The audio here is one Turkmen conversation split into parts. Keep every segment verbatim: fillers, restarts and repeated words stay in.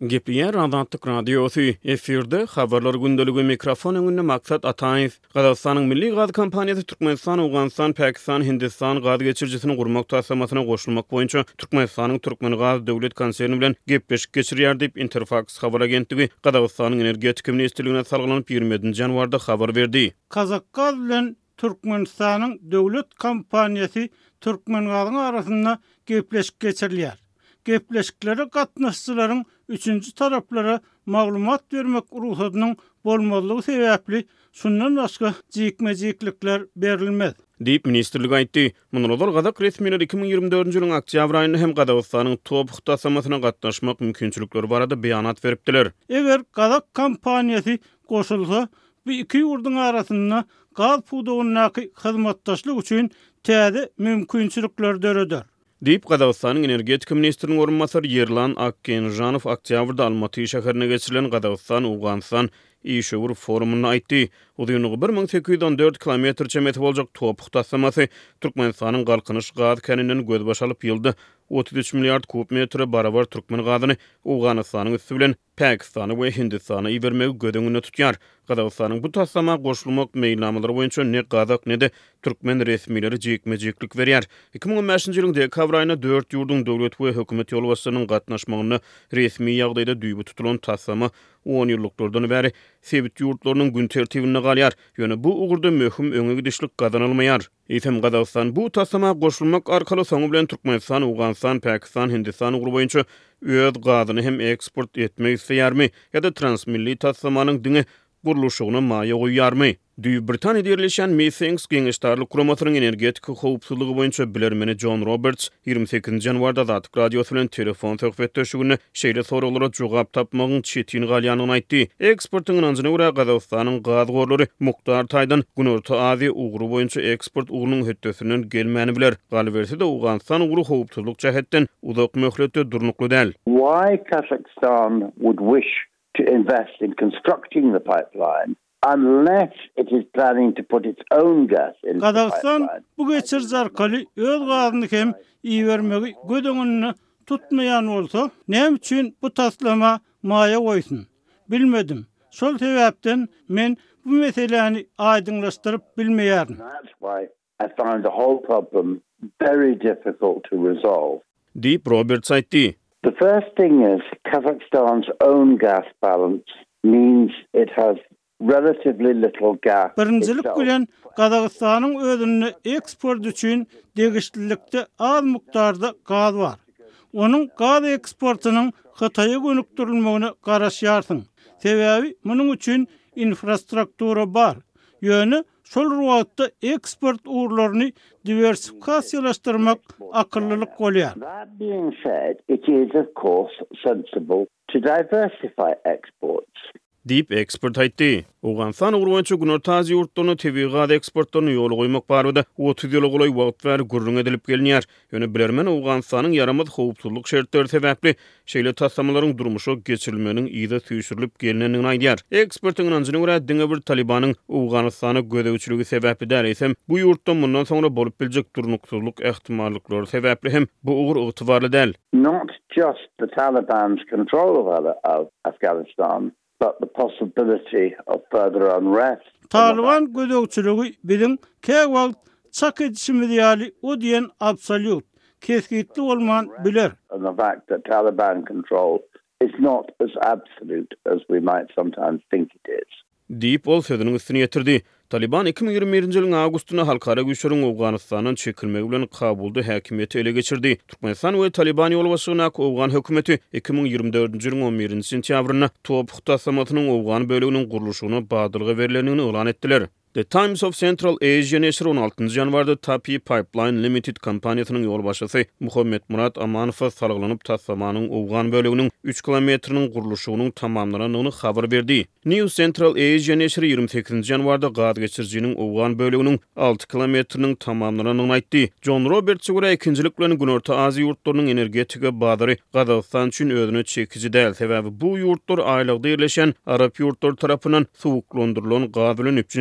Gepleyen Azatlyk radiosu efirde habarlar gündəligi mikrofon öňünde maksat Ataýew Gazakstanyň milli gaz kompaniýasy Türkmenistan, Awganistan, Pakistan, Hindistan gaz geçirjisini gurmak taslamasyna goşulmak boýunça Türkmenistanyň Türkmengaz döwlet konserni bilen gepleşik geçirýär diýip Interfax habar agentligi Gazakstanyň energetika ministrligine salgylanyp ýigrimedinji ýanwarda habar berdi. Kazakgaz bilen Türkmenistanyň döwlet kompaniýasy Türkmengazyň arasynda gepleşik geçirilýär. Gepleşiklere gatnaşçylaryň üçünji taraplara maglumat bermek ruhsatynyň bolmalygy sebäpli şundan başga jikmejiklikler berilmez. Diýip ministrlik aýtdy. Munullar Gazak resmileri iki bin ýygrimi dördünji ýylyň oktýabr aýynda hem Gazakstanyň topuk tasamasyna gatnaşmak mümkinçilikleri barada beýanat beripdiler. Eger Gazak kompaniýasy goşulsa, bu iki ýurduň arasynda gaz pudugynyň hyzmatdaşlyk üçin täze mümkinçilikler döredär. Diýip Gazakstanyň energetika ministriniň orunmasary Yerlan Akgenjanow oktýabrda Almaty şäherine geçirilen Gazakistan Awganistan İşöwür forumuna aýtdy. Uzynygy bir ming sekiz ýüz on dört kilometr çemeti boljak topuk tasamasy Türkmenistanyň galkynyş gaz kaninden göz başalyp ýylda otuz üç milliard kub metre barabar türkmen gazyny Awganistanyň üstü bilen Pakistany we Hindistany ibermegi gödüňünde tutýar. Gazakstanyň bu tasama goşulmak meýilnamalary boýunça ne Gazak ne de türkmen resmileri jekmejeklik berýär. iki bin on beşinji ýylyň dekabr aýynda dört ýurdun döwlet we hökümet ýolbaşçylarynyň gatnaşmagyny resmi ýagdaýda düýbi tutulan tasama on ýyllyklardan bäri sebit ýurtlarynyň gün tertibine galýar. Ýöne bu ugurda möhüm öňe gidişlik gazanylmaýar. Eýsem Gazakistan bu tasama goşulmak arkaly soňu bilen Türkmenistan, Awganistan, Pakistan, Hindistan ugru boýunça öz gazyny hem eksport etmek isleýärmi ýa-da transmilli tasamanyň diňe guruluşyna maýa goýýarmy? Düýp Britaniýada ýerleşen Meetings Geňeşdarlyk Kuramasynyň energetika howpsuzlygy boýunça bilermeni John Roberts ýygrimi sekizinji ýanwarda Azatlyk radiosu bilen telefon söhbetdeşigine şeýle soralara jogap tapmagyň çetin galýanyny aýtdy. Eksportyň ynanjyna görä Gazakstanyň gaz gorlary Muktar Taýdan Günorta Aziýa ugru boýunça eksport ugurunyň hötdesinden gelmäni biler. Gal berse de Awganistan ugru howpsuzlyk jähetden uzak möhletde durnukly däl. Why Kazakhstan would wish to invest in constructing the pipeline unless it is planning to put its own gas in the Kazakhstan pipeline. bu geçirji arkaly öz gazyny hem iýermegi gödüňünde tutmaýan bolsa, näme üçin bu taslama maýa goýsun? Bilmedim. Şol sebäpden men bu meseleni aýdyňlaşdyryp bilmeýärim. That's why I found the whole problem very difficult to resolve. Diýip Roberts aýtdy. The first thing is Kazakhstan's own gas balance means it has relatively little gas. Birinjilik itself. bilen Gazakstanyň özüni eksport üçin degişlilikde az mukdarda gaz bar. Onun gaz eksportunyň Hitaýa gönükdirilmegine garaşýarsyň. Sebäbi munyň üçin infrastruktura bar. Ýöne şol ruwatda eksport uğurlaryny diversifikasiýalaşdyrmak akyllylyk bolýar. That being said, it is of course sensible to diversify exports. Diýip eksport aýtdy. Awganistan ugru boýunça Günorta Aziýa ýurtlaryna tebii gaz eksportlaryny ýoly goýmak barada otuz ýyl golay wagt bäri gurrun edilip gelýär. Ýöne bilermen Awganistanyň yaramaz howpsuzlyk şertleri sebäpli şeýle tasamalaryň durmuşa geçirilmeniň ýa-da süýşürilip gelinenini aýdýar. Eksportyň ynanjyna görä diňe bir Talibanyň Awganistana gödäwçiligi sebäpli däresem bu ýurtda mundan soňra bolup biljek durnuksuzlyk ähtimallykları sebäpli hem bu ugur ygtybarly däl. Not just the Taliban's control of, of Afghanistan, but the possibility of further unrest. Taliban gödäwçiligi biziň käk wagt çak edişimiz ýaly o diýen absolut keskitli bolman biler. And the fact that Taliban control is not as absolute as we might sometimes think it is. Diýip ol sözüniň üstüne ýetirdi. Taliban iki bin ýygrimi birinji ýylyň awgustyna halkara güýçleriň Awganistanyň çekilmegi bilen Kabulda häkimiýeti ele geçirdi. Türkmenistan we Taliban ýolbaşygyna Awgan hökümeti iki bin ýygrimi dördünji ýylyň on birinji sentýabryna topuk tasamatynyň Awgan böleginiň guruluşyna badyrlygy berilenini elan etdiler. The Times of Central Asia neşri on altynji ýanwarda Tapi Pipeline Limited kompaniýasynyň ýolbaşçysy Muhammed Murat Amanow salgylanyp tasamanyň Awgan böleginiň üç kilometriniň guruluşynyň tamamlanyny habar berdi. New Central Asia neşri ýygrimi sekizinji ýanwarda gaz geçirjiniň Awgan böleginiň altı kilometriniň tamamlanyny aýtdy. John Roberts görä ikinjilik bilen Günorta Aziýa ýurtlarynyň energetika badary Gazakistan üçin özüne çekiji däl. Sebäbi bu ýurtlar aýlygda ýerleşen Arap ýurtlary tarapyndan suwuklandyrylan gaz bilen üpjün edilýär.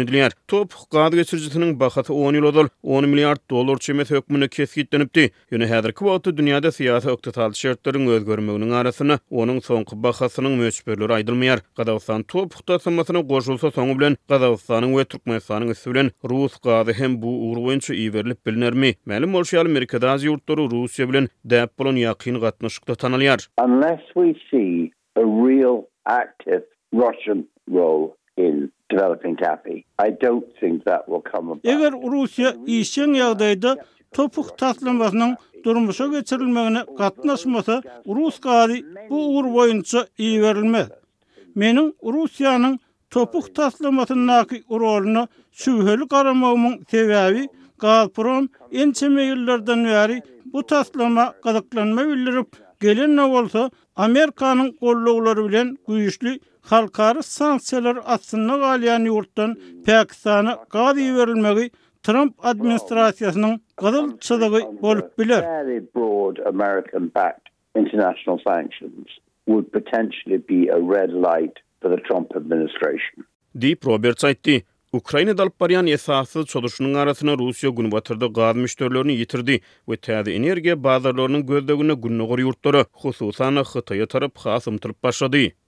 Top gaz geçirjisiniň bahaty on ýyl odal on milliard dollar çemet hökmüne kesgitlenipdi. Ýöne häzirki wagtda dünýäde syýasy ykdysady şertleriň özgermeginiň arasyna onuň soňky bahasynyň möçberleri aýdylmaýar. Gazawstan top tutasamasyna goşulsa soňu bilen Gazawstanyň we Türkmenistanyň üstü bilen Rus gazy hem bu ugur boýunça iýerilip bilinermi? Mälim bolşy Amerikada azy ýurtlary Russiýa bilen däp bolan ýakyn gatnaşykda tanalýar. Unless we see a real active Russian role in developing T A P I, I don't think that will come about. Eger Russiýa işen ýagdaýda topuk taslamasynyň durmuşa geçirilmegine gatnaşmasa, Rus gazy bu ugur boýunça iýerilmez. Meniň Russiýanyň topuk taslamasynyň roluny şübheli garamagymyň sebäbi Gazprom ençeme ýyllardan bäri bu taslama gazaklanma bildirip gelen ne bolsa Amerikanyň gollawlary bilen güýçli halkary sanksiýalar atsyna galýan ýurtdan Pakistana gaz berilmegi Trump administrasiýasynyň gazalçylygy bolup biler. Very broad American-backed international sanctions would potentially be a red light for the Trump administration. Deep Roberts aýtdy. Ukraina dalyp barýan esassy çoluşynyň arasyna Russiýa günbatyrda gaz müşterilerini ýitirdi we täze energiýa bazarlarynyň gözdegine günnägär ýurtlary, hususan Hytaýa tarap has ymtyryp başlady.